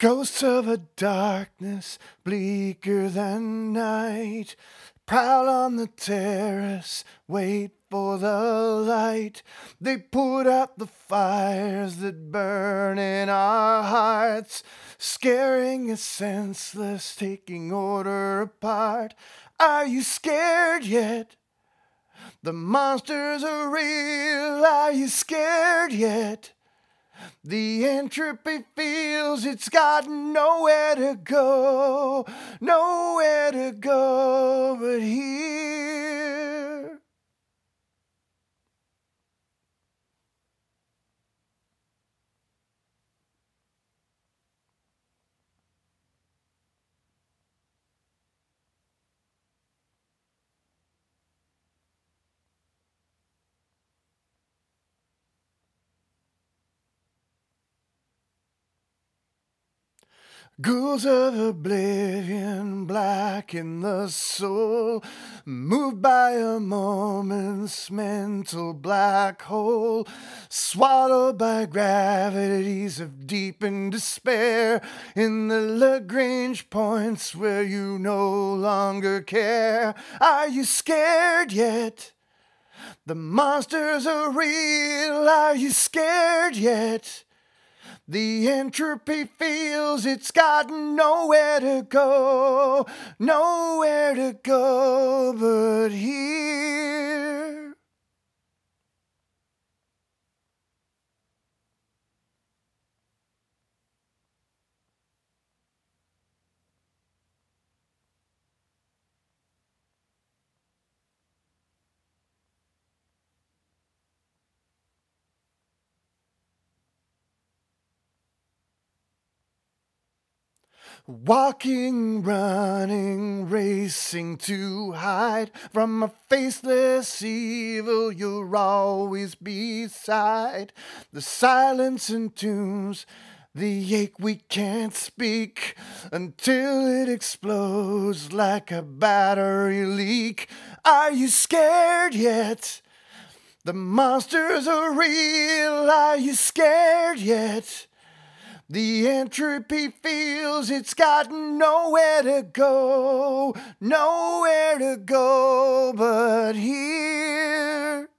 Ghosts of a darkness bleaker than night prowl on the terrace, wait for the light. They put out the fires that burn in our hearts, scaring us senseless, taking order apart. Are you scared yet? The monsters are real. Are you scared yet? The entropy feels it's got nowhere to go but here. Ghouls of oblivion blacken the soul, moved by a moment's mental black hole, swallowed by gravities of deepened despair, in the Lagrange points where you no longer care. Are you scared yet? The monsters are real. Are you scared yet? The entropy feels it's got nowhere to go but here. Walking, running, racing to hide from a faceless evil you're always beside. The silence entombs the ache we can't speak until it explodes like a battery leak. Are you scared yet? The monsters are real. Are you scared yet? The entropy feels it's got nowhere to go but here.